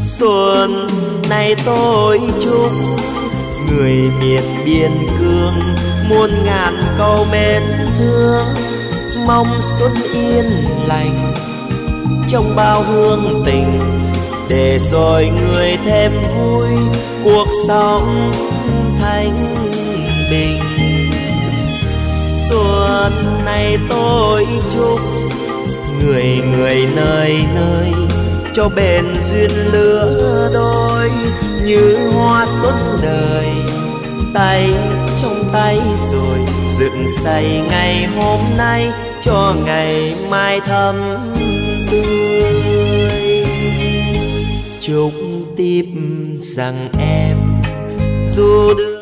Xuân này tôi chúc người miền biên cương muôn ngàn câu mến thương, mong xuân yên lành trong bao hương tình, để rồi người thêm vui cuộc sống thanh bình. Xuân này tôi chúc người người nơi nơi cho bền duyên lứa đôi, như hoa xuân đời tay trong tay rồi dựng xây ngày hôm nay cho ngày mai thắm tươi. Chúc tiếp rằng em dù